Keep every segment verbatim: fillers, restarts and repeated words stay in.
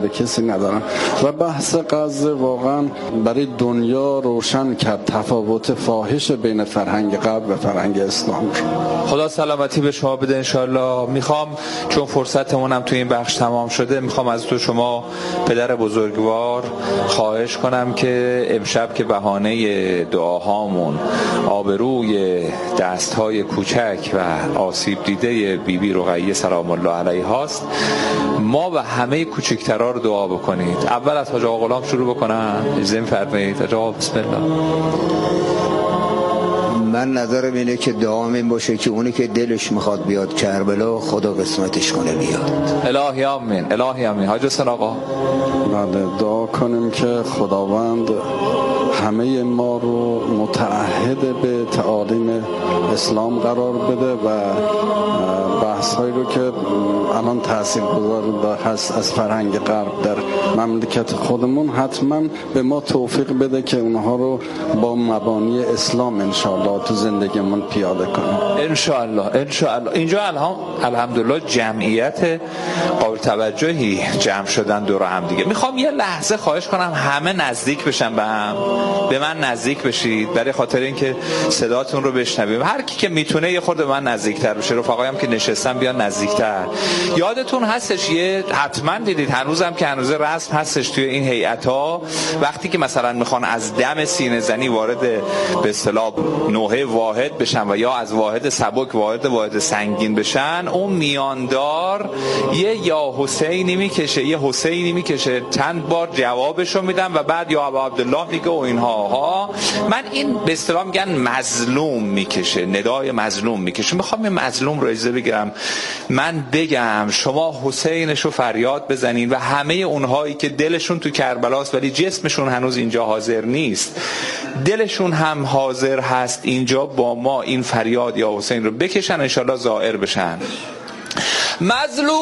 به کسی ندارم. و بحث غزه واقعا برای دنیا روشن کرد تفاوت فاحش بین فرهنگ غرب و فرهنگ اسلام. خدا سلامتی به شما بده انشالله. میخوام چون فرصتمونم تو این بخش تمام شده، میخوام از تو شما پدر بزرگوار خواهش کنم که امشب که بهانه دعاهامون آبروی دستهای کوچک و آسیب دیده بی بی رقیه سلام الله علیها است، ما و همه کوچکترها رو دعا بکنید. اول از حاج آقا غلام شروع بکنم. اجازه می‌فرمایید حاج آقا؟ بسم الله. من نظرم اینه که دعام این باشه که اونی که دلش میخواد بیاد کربلا خدا قسمتش کنه بیاد. الهی آمین، الهی آمین. حاج حسین آقا. بله، دعا کنیم که خداوند همه ما رو متعهد به تعالیم اسلام قرار بده و بحث هایی رو که الان تأثیر گذار هست از فرهنگ غرب در مملکت خودمون حتما به ما توفیق بده که اونها رو با مبانی اسلام انشاءالله تو زندگیمون پیاده کنیم انشاءالله. انشاءالله. اینجا الان الحمدلله جمعیت قابل توجهی جمع شدن دور هم دیگه. میخوام یه لحظه خواهش کنم همه نزدیک بشن به هم، به من نزدیک بشید برای خاطر اینکه صداتون رو بشنویم. هر کی که میتونه یه خورده به من نزدیکتر بشه. رفقایم که نشستن بیان نزدیکتر. یادتون هستش یه حتما دیدید هنوزم که هنوز رسم هستش توی این هیئت‌ها، وقتی که مثلا میخوان از دم سینه زنی وارد به اصطلاح نوحه واحد بشن و یا از واحد سبک وارد واحد سنگین بشن، اون میاندار یه یا حسینی میکشه یه حسینی میکشه چند بار جوابشو میدم و بعد یا ابا عبدالله میگه و اینها ها. من این به اصطلاح میگن مظلوم میکشه، ندای مظلوم میکشه. میخوام این مظلوم رو اجازه بگیرم من بگم شما حسینشو فریاد بزنین و همه اونهایی که دلشون تو کربلاست ولی جسمشون هنوز اینجا حاضر نیست، دلشون هم حاضر هست اینجا با ما این فریاد یا حسین رو بکشن، انشالله ظاهر بشن. مظلوم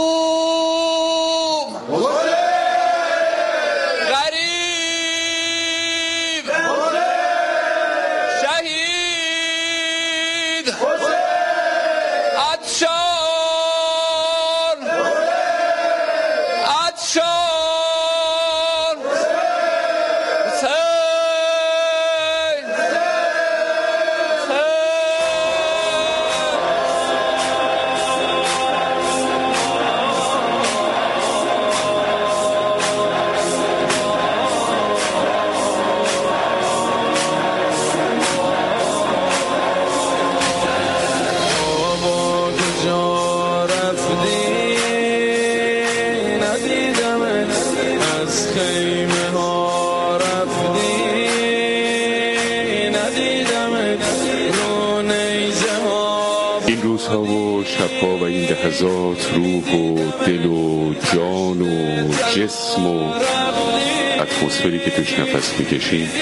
لحظات روح و دل و جان و جسم و اتمسفری که توش نفس میکشیم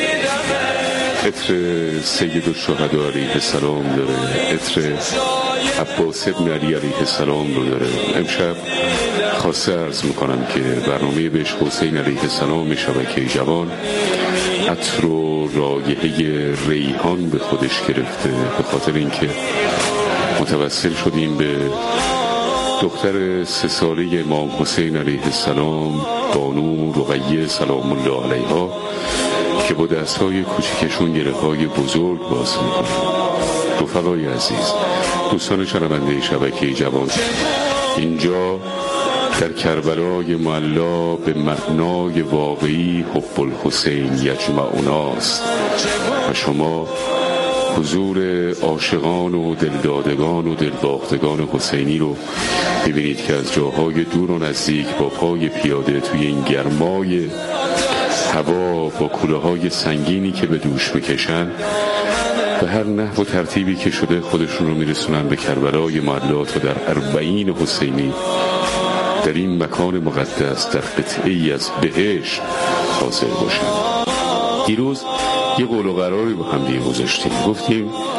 عطر سید الشهدا علیه السلام داره، عطر عباس ابن علی علیه السلام رو داره. امشب خاصه عرض میکنم که برنامه بهش حسین علیه السلام شبکه جوان عطر و رایحه ریحان به خودش گرفته، به خاطر اینکه متوسل شدیم به دختر سه ساله امام حسین علیه السلام بانو رقیه سلام الله علیها که با دستهای کوچکشون گره‌های بزرگ باز میکنه. رفقای عزیز، دوستان شنونده شبکه جوان، اینجا در کربلای معلا به معنای واقعی حب الحسین یجمعوناست و شما حضور عاشقان و دلدادگان و دلباختگان حسینی رو ببینید که از جاهای دور و نزدیک با پای پیاده توی این گرمای هوا با کوله‌های سنگینی که به دوش میکشن به هر نحو و ترتیبی که شده خودشون رو میرسونن به کربلای معلا تا در اربعین حسینی در این مکان مقدس در قطعه‌ای از بهشت حاضر باشن. دیروز یه قول و قراری با هم دیگه گذاشتیم، گفتیم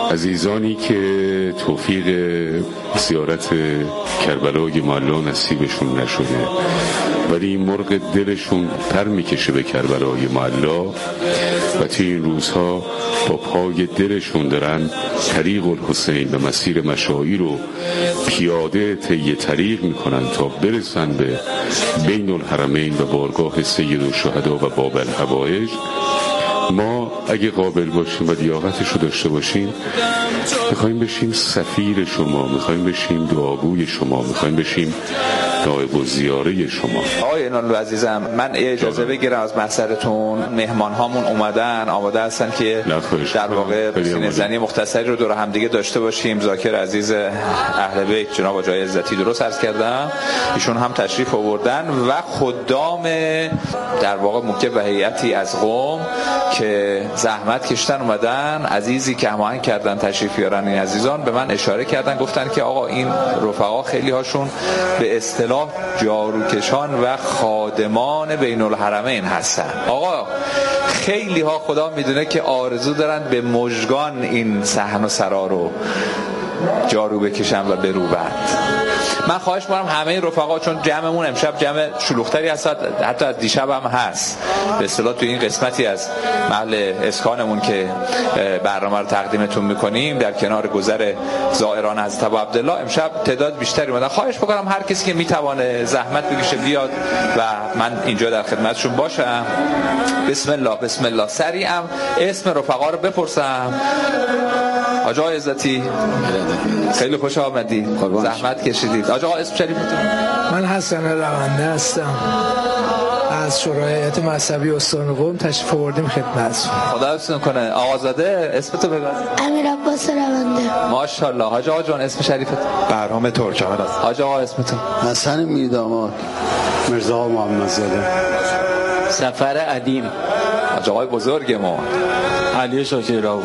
عزیزانی که توفیق زیارت کربلای معلی نصیبشون نشده ولی مرغ دلشون پر میکشه به کربلای معلی و توی این روزها با پای دلشون دارن طریق الحسین و مسیر مشاعر رو پیاده طی طریق میکنن تا برسن به بین الحرمین و بارگاه سید الشهدا و باب الحوائج. ما اگه قابل باشیم و لیاقتش رو داشته باشیم میخوایم بشیم سفیر شما، میخوایم بشیم دعاگوی شما، میخوایم بشیم نایب الزیاره شما. آقای اینالو عزیزم، من اجازه بگیرم از محضرتون، مهمان هامون اومدن آماده هستن که در واقع سینه زنی مختصری رو دور هم دیگه داشته باشیم. ذاکر عزیز اهل بیت جناب آقای عزتی درست عرض کردم، ایشون هم تشریف آوردن و خدام در واقع موکب و هیئتی از قم که زحمت کشتن اومدن، عزیزی که هماهنگ کردن تشریف بیارن. این عزیزان به من اشاره کردن، گفتن که آقا این رفقا خیلی هاشون به اصطلاح جاروکشان و خادمان بین الحرمین هستن. آقا خیلی ها خدا میدونه که آرزو دارن به مژگان این صحن و سرا رو جارو بکشن و بروبند. من خواهش می‌کنم همه این رفقا، چون جمعمون امشب جمع شلوغ‌تری هست، حتی از دیشب هم هست به اصطلاح تو این قسمتی از محل اسکانمون که برنامه رو تقدیمتون می‌کنیم در کنار گذر زائران حضرت ابو عبدالله، امشب تعداد بیشتری اومدن. خواهش می‌کنم هر کسی که می‌تونه زحمت بکشه بیاد و من اینجا در خدمتشون باشم. بسم الله بسم الله. سریعا اسم رفقا رو بپرسم. آقا عزتی خیلی خوش آمدید، زحمت کشیدید. آقا اسم شریفتون؟ من حسن رونده هستم، از شورای هیئت مذهبی استان قم تشریف آوردیم خدمتتون. خدا حفظتون کنه. آقازاده اسمتو بگو. امیر عباس رونده. ماشاءالله. حاج آقا جان اسم شریفت؟ بهرام ترکمن است. حاج آقا اسمتون؟ حسن میرداماد. مرزا محمدزاده. سفر عدیم. حاج آقای بزرگ ما علی شاکر راو.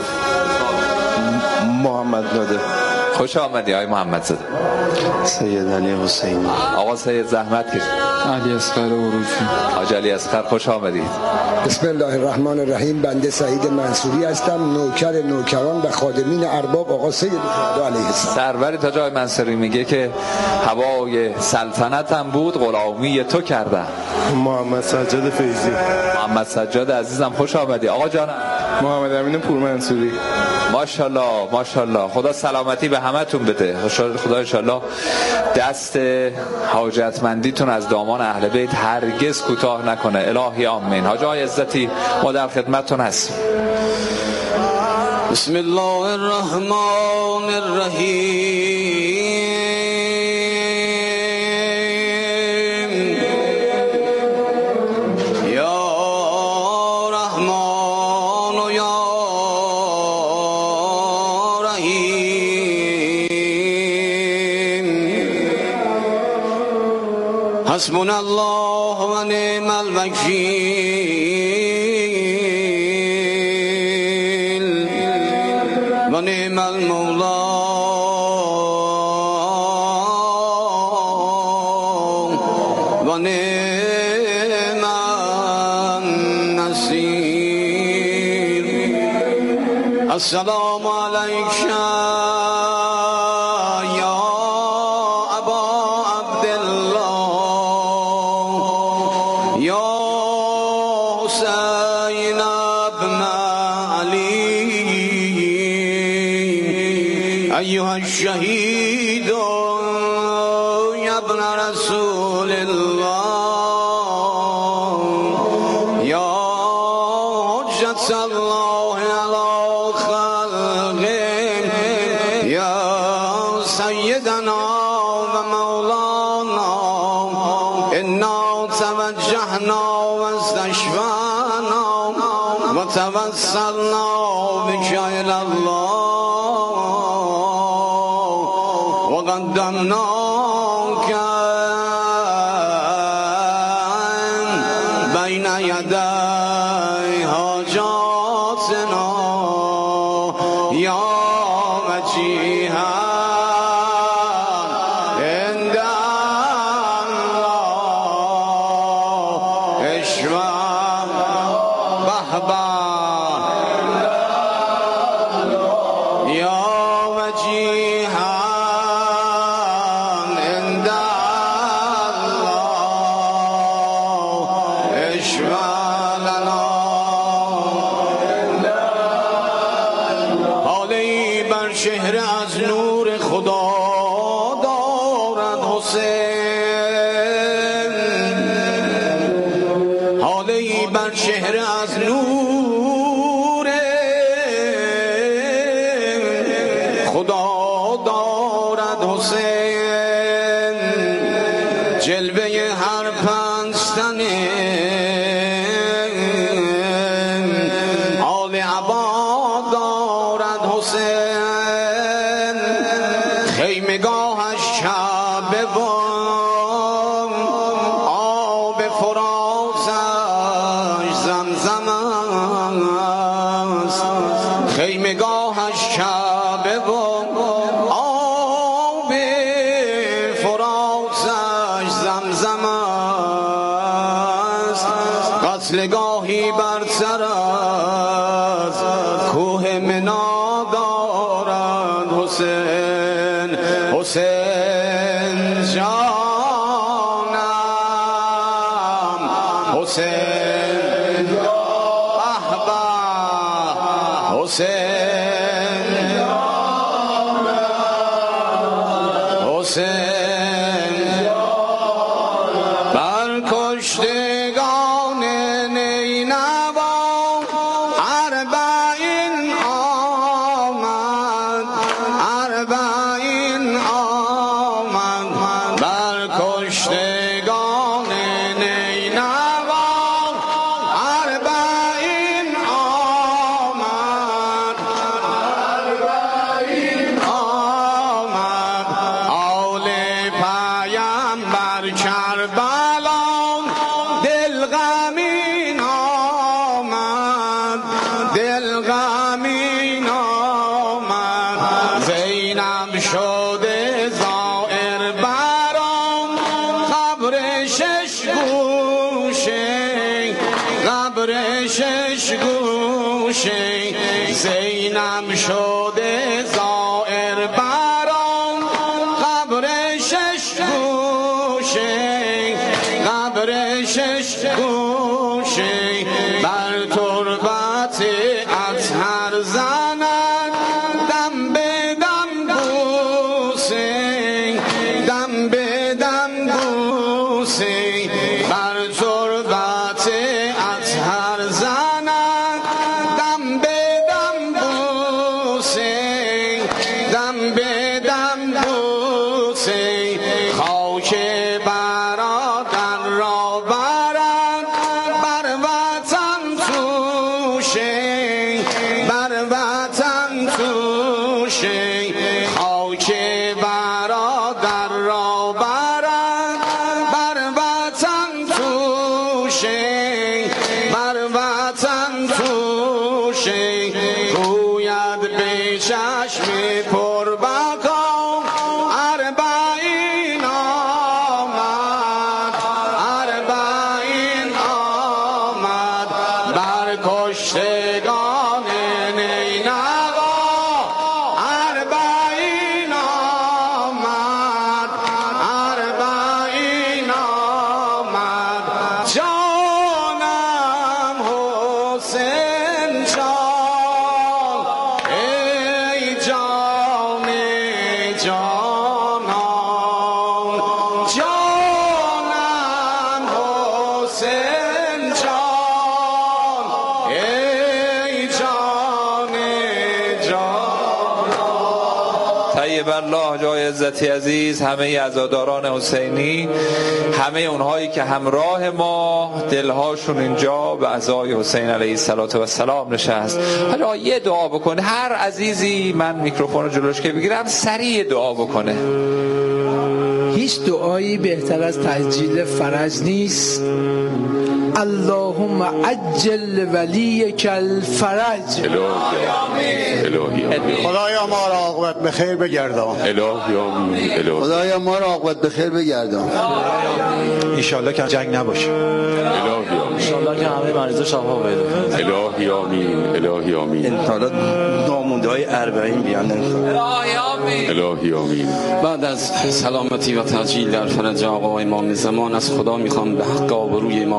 محمد لاده. خوش آمدی آقای محمد زاده. سید علی حسینی. آقا سید زحمت کشید. علی اصغر عروفی. حاج علی اصغر خوش آمدید. بسم الله الرحمن الرحیم. بنده سعید منصوری هستم، نوکر نوکران و خادمین ارباب آقا سید الشهدا علیه السلام. سروری تاج آقای منصوری میگه که هوای سلطنتم بود غلامی تو کردم. محمد سجاد فیضی. محمد سجاد عزیزم خوش آمدی. آقا جانم محمد امین پورمنصوری. ماشاءالله ماشاءالله. خدا سلامتی به همتون بده. خدا انشالله دست حاجتمندیتون از دامان اهل بیت هرگز کوتاه نکنه. الهی آمین. حاج آقای عزتی ما در خدمتتون هستیم. بسم الله الرحمن الرحیم. حسبنا الله و نعم الوکیل و نعم المولا و نعم النصیر. السلام علیک الشهید یا ابن رسول الله یا حجت الله علی خلقه یا سیدنا و مولانا انا توجهنا و استشفانا و توسلنا بک الی الله قدمناك بين يدي حاجاتنا يا وجيها عند الله اشفى بهبا يا لنا حالی بر چهره از نور خدا دارد حسین حالی بر چهره از نور خدا دارد حسین جلوه هر پنجتن آل عبا دارد حسین خیمگاهش کعبه و آب فراتش زمزم است خیمگاهش کعبه و آب فراتش زمزم است قتلگاهی بر سر از کوه منا دارد حسین حسین جانم حسین احبا حسین حسین بر کشتگان نینوا اربعین آمد اربعین آمد بر کشتگان نینوا اربعین آمد اربعین آمد آل پیامبر کربلا دل غمین آمد دل غمین آمد زینب شده زائر برام قبر شش گوشه قبر شش گوشه زینب شده زائر برام قبر شش گوشه قبر شش گوشه بر تربت اطهر زند دم به دم بوسه دم به دم بوسه بر تربت اطهر زند دم به دم بوسه دم به دم بوسه خاک برادر را برد بر وطن توشه بر وطن توشه خاک برادر را برد بر وطن توشه بر وطن توشه گوید به چشم پربقا اربعین آمد اربعین آمد بر کشتگان نینوا اربعین آمد اربعین آمد جانم حسین جان ای جان جانان جانم حسین جان ای جان جانان طیب الله جای عزتی عزیز همه عزاداران حسینی همه اونهایی که همراه ما دلهاشون اینجا به عزای حسین علیه السلام نشست. حالا یه دعا بکنه هر عزیزی من میکروفون رو جلوش که بگیرم سریع دعا بکنه. هیچ دعایی بهتر از تسجیل فرج نیست. اللهم عجل ولیک الفرج. خدایا ما را عاقبت به خیر بگردان. خدایا ما را عاقبت به خیر بگردان. ان شاءالله که جنگ نباشه. ان شاءالله که همه مریضا شفا پیدا کنن. الهی آمین الهی آمین. ان شاءالله ناموندهای اربعین بیان الهی آمین الهی آمین. بعد از سلامتی و تسجیل در فرج آقا امام زمان از خدا میخوام به حق آبروی امام حسین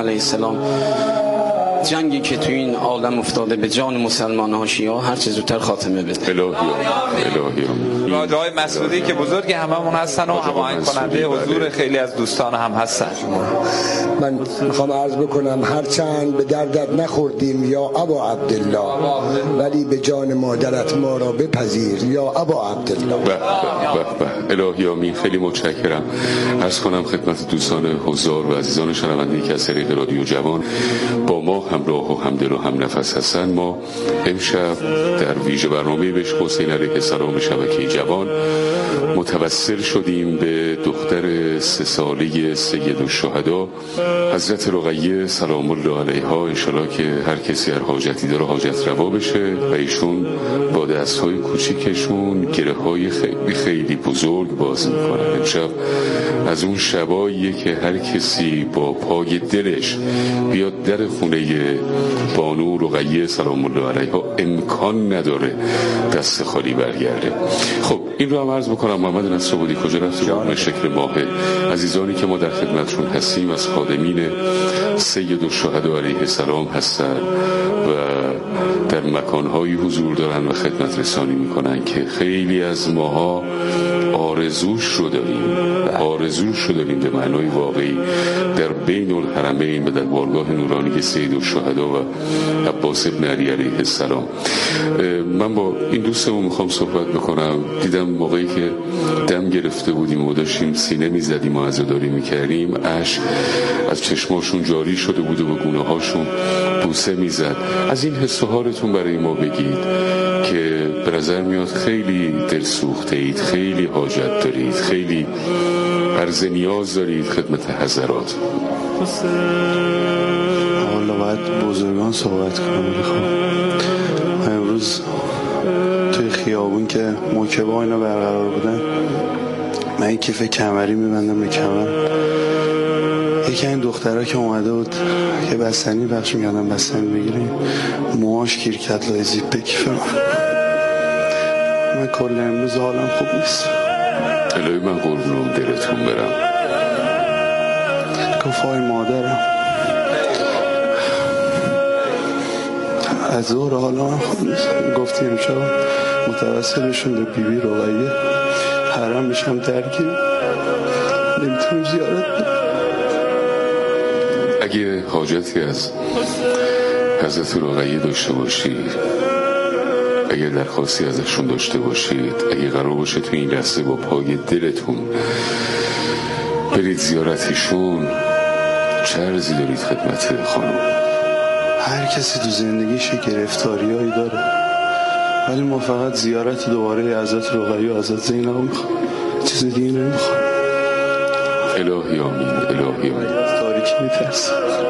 علیه السلام جنگی که تو این عالم افتاده به جان مسلمان ها شیعه هر چه زودتر خاتمه بده. الهی الهی راجای مسعودی که بزرگ هممون هستن و هماهنگ کننده حضور خیلی از دوستان هم هستن. من میخوام عرض بکنم هرچند به دردت نخوردیم یا ابا عبدالله، ولی به جان مادرت ما را بپذیر یا ابا عبدالله. به به به الهی آمین. خیلی متشکرم. عرض کنم خدمت دوستان حضار و عزیزان شنونده که از طریق رادیو جوان با ما همراه و همدل و هم نفس هستن، ما امشب در ویژه برنامه بهش حسین علیه السلام شبکه جوان متوسل شدیم به دختر سه ساله سید الشهدا حضرت رقیه سلام الله علیها. انشالله که هر کسی هر حاجتی داره حاجت روا بشه و ایشون با دستهای کوچیکشون گره های خیلی خیلی بزرگ باز میکنن. امشب از اون شباییه که هر کسی با پای دلش بیاد در خونه بانو رقیه سلام الله علیها امکان نداره دست خالی برگرده. خب این رو هم عرض بکنم محمد نصرآبادی کجا رفته بود؟ مشکل ماه عزیزانی که ما در خدمتشون هستیم از خادمین سید الشهدا علیه السلام هستن و در مکانهایی حضور دارن و خدمت رسانی میکنن که خیلی از ماها آرزوش رو داریم آرزوش رو داریم به معنای واقعی در بین الحرمین و در بارگاه نورانی سید الشهدا و عباس ابن علی علیه السلام. من با این دوستمون میخوام صحبت بکنم. دیدم موقعی که دم گرفته بودیم و داشتیم سینه میزدیم و عزاداری میکردیم، اشک از چشماشون جاری شده بود و به گونه هاشون بوسه میزد. از این حس و حالتون برای ما بگید که به نظر میاد خیلی دلسوخته اید، خیلی حاجت دارید، خیلی عرض نیاز دارید خدمت حضرات. حالا باید بزرگان صحبت کنم. خب امروز توی خیابون که موکبا اینا برقرار بودن، من این کیف کمری میبندم به کمر. یکی این دخترها که اومده بود که بستنی بخش میگردن بستنی بگیریم، موهاش گیر کرد لای زیپ به کیف من. من کل امروز حالم خوب نیست. الهی من قربون دلتون برم. کفای مادرم از ظهر حالا من خوب نیست. گفتی امشب متوسلشون به بیبی رقیه حرم بشم درگیر نمیتونم زیارت برم. اگه حاجتی از حضرت رقیه داشته باشید، اگه درخواستی ازشون داشته باشید، اگه قرار باشه تو این لحظه با پای دلتون برید زیارتشون، چه عرضی دارید خدمت خانم؟ هر کسی تو زندگیش گرفتاریایی داره، ولی ما فقط زیارت دوباره حضرت رقیه و حضرت زینب میخوام، چیز دیگه نمیخوام. الهی آمین. الهی آمین. از تاریکی میترسم.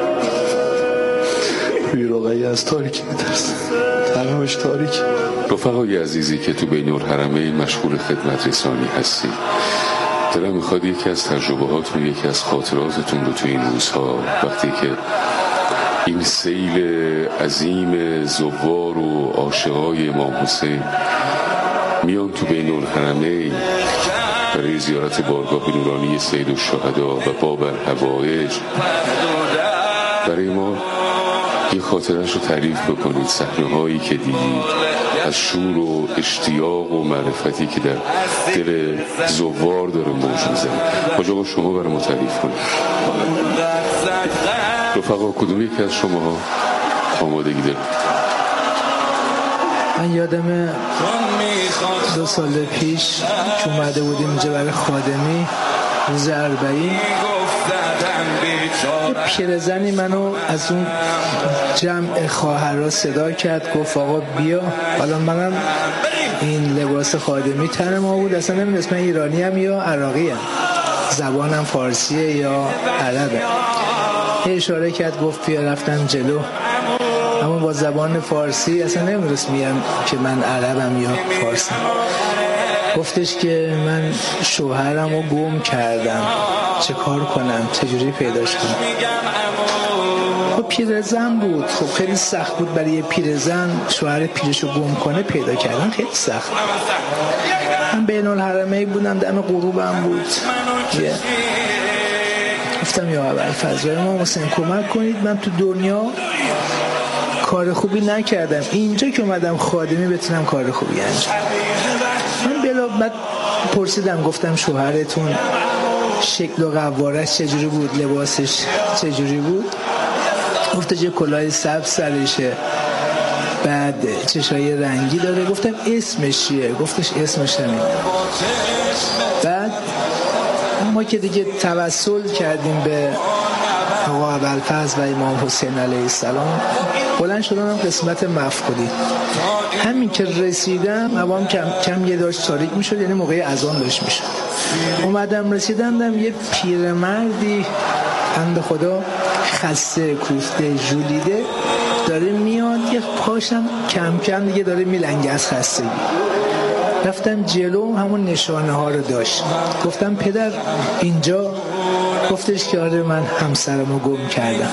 روی رقیه از تاریکی میترسم. تمامش تاریکی. رفقای عزیزی که تو بین الحرمین مشغول خدمت رسانی هستی، دلم میخواد یکی از تجربهاتون، یکی از خاطراتتون رو تو این روزها وقتی که این سیل عظیم زوار و عاشقای امام حسین میان تو بین الحرمین برای زیارت بارگاه نورانی سید الشهدا و باب الحوائج، برای ما یه خاطرش رو تعریف بکنید، صحنه هایی که دیدید از شور و اشتیاق و معرفتی که در دل زوار داره موج میزنه. حاج آقا شما برای ما تعریف کنید. رفقا کدوم یکی از شما ها آمادگی دارید؟ من یادم دو سال پیش که اومده بودیم اینجا برای خادمی روز اربعین، پیرزنی منو از اون جمع خواهرها صدا کرد، گفت آقا بیا. حالا منم این لباس خادمی تن ما بود، اصلا نمیدونست من ایرانی هم یا عراقی هم، زبانم فارسیه یا عربه. اشاره کرد گفت بیا، رفتم جلو، اما با زبان فارسی اصلا نمیدونست میگم که من عربم یا فارسیم. گفتش که من شوهرم رو گم کردم، چه کار کنم، چجوری پیداش کنم؟ خب پیرزن بود، خب خیلی سخت بود برای پیرزن شوهر پیرش رو گم کنه، پیدا کردن خیلی سخت. من بین الحرمین بودم، دم غروبم بود، گفتم یا ابوالفضل امام حسین کمک کنید، من تو دنیا کار خوبی نکردم، اینجا که اومدم خادمی بتونم کار خوبی انجام. من بلا بعد پرسیدم، گفتم شوهرتون شکل و قوارش چجوری بود، لباسش چجوری بود؟ گفت چه کلاه سبز سرشه، بعد چشای رنگی داره. گفتم اسمش چیه؟ گفتش اسمش همین. بعد ما که دیگه توسل کردیم به آقا ابوالفضل و امام حسین علیه السلام، بلند شدم قسمت مفقودی. همین که رسیدم هوام کم کم یه داشت تاریک میشد، یعنی موقع اذان داشت میشد. اومدم رسیدم یه پیرمردی بنده خدا خسته کوفته ژولیده داره میاد، یه پاشم کم کم دیگه داره میلنگه از خستگی. رفتم جلو، همون نشانه ها رو داشت. گفتم پدر اینجا؟ گفتش که آره من همسرمو گم کردم.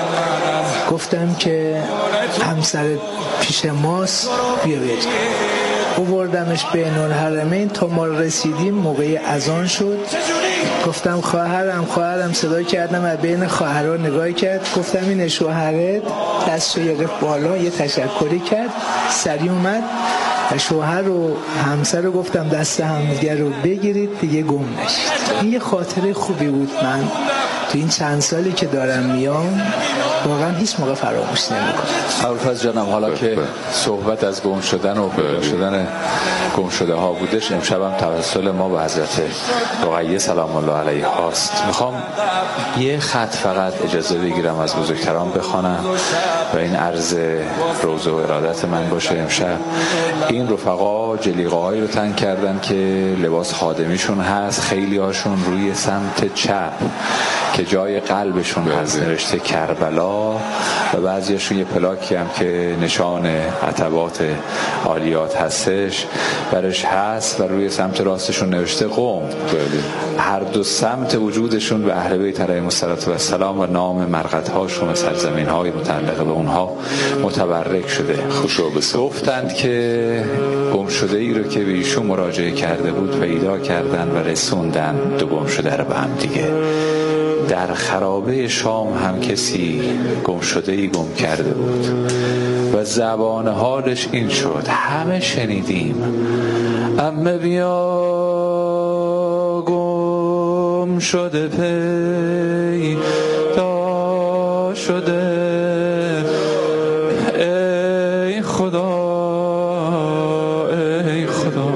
گفتم که همسر پیش ماست، بیا بریم. آوردمش بین الحرمین تا ما رسیدیم موقع اذان شد. گفتم خواهرم خواهرم صدا کردم و بین خواهرها نگاه کرد. گفتم این شوهرت؟ دستشو گرفت بالا، یه تشکری کرد، سری اومد و شوهر و همسر رو گفتم دست همدیگه رو بگیرید دیگه گم نشید. این یه خاطره خوبی بود، من تو این چند سالی که دارم میام واقعا هیچ موقع فراموش نمی‌کنم. ابوالفضل جانم، حالا که صحبت از گم شدن و پیدا شدن گم شده ها بودش، امشب هم توسل ما به حضرت رقیه سلام الله علیها است. میخوام یه خط فقط اجازه بگیرم از بزرگتران بخوانم و این عرض روزه و ارادت من باشه. امشب این رفقا جلیقه هایی رو تن کردن که لباس خادمیشون هست، خیلی هاشون روی سمت چپ که جای قلبشون هست نوشته کربلا، و بعضیشون یه پلاکی هم که نشان عتبات عالیات هستش برش هست و روی سمت راستشون نوشته قم. هر دو سمت وجودشون به اهل بیت علیهم السلام و نام مرقدهاشون و سرزمین‌های متعلق به اونها متبرک شده. گفتند که گم شده ای رو که به ایشون مراجعه کرده بود پیدا کردن و رسوندن دو گم شده رو به هم دیگه. در خرابه شام هم کسی گم شده ای گم کرده بود و زبان حالش این شد، همه شنیدیم عمه بیا گم شده پیدا شده، ای خدا ای خدا.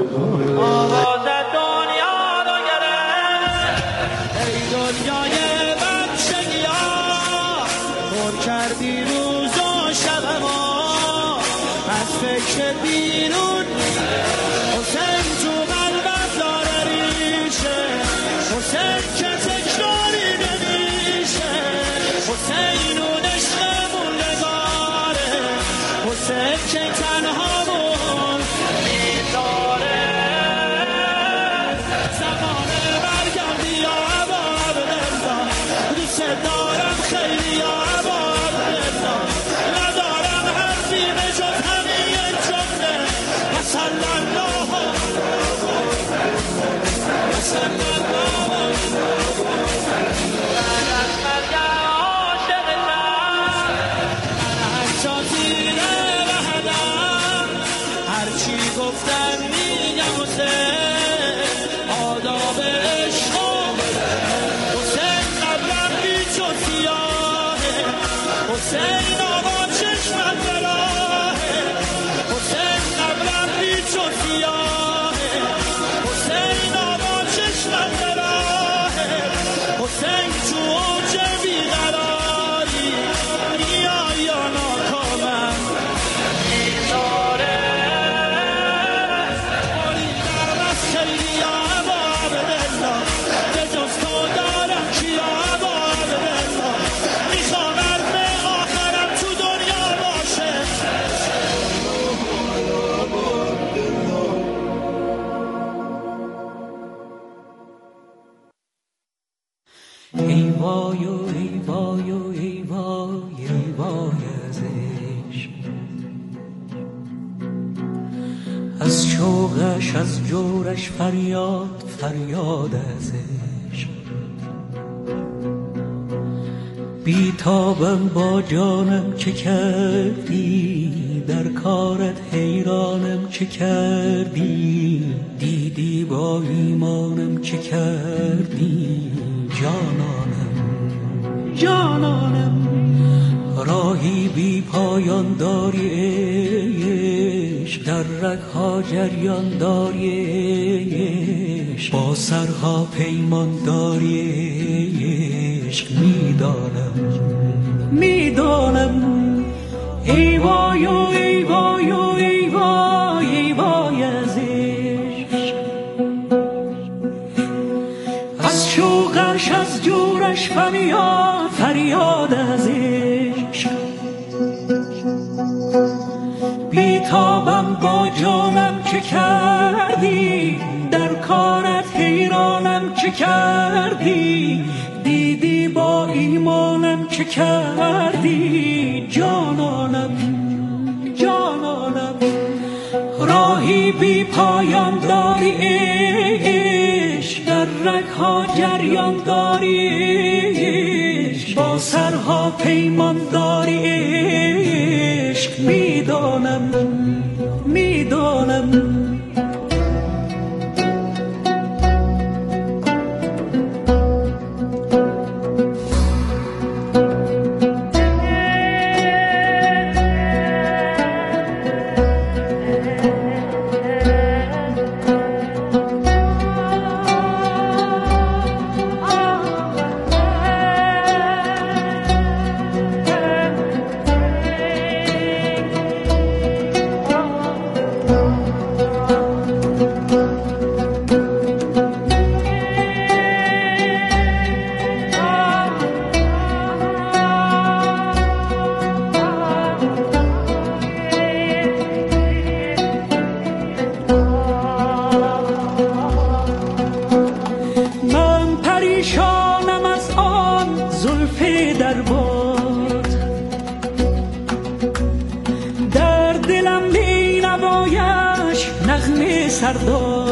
ای وای و ای وای و ای وای ای وای از عشق، از شوقش از جورش فریاد فریاد از عشق. بیتابم با جانم چه کردی، در کارت حیرانم چه کردی، دیدی با ایمانم چه کردی، جانانم جانانم. راهی بی پایان داری عشق، در رگ‌ها جریان داری عشق، با سرها پیمان داری عشق. میدانم میدانم ای وای و ای وای و ای وای ای وای از عشق، از شوقش از جورش فریاد فریاد از عشق. بیتابم با جانم چه کردی، در کارت حیرانم چه کردی، دیدی با ایمانم چه کردی، جانانم جانانم. راهی بی پایان داری عشق، در رگ‌ها جریان داری عشق، با سرها پیمان داری عشق. میدانم میدانم سردار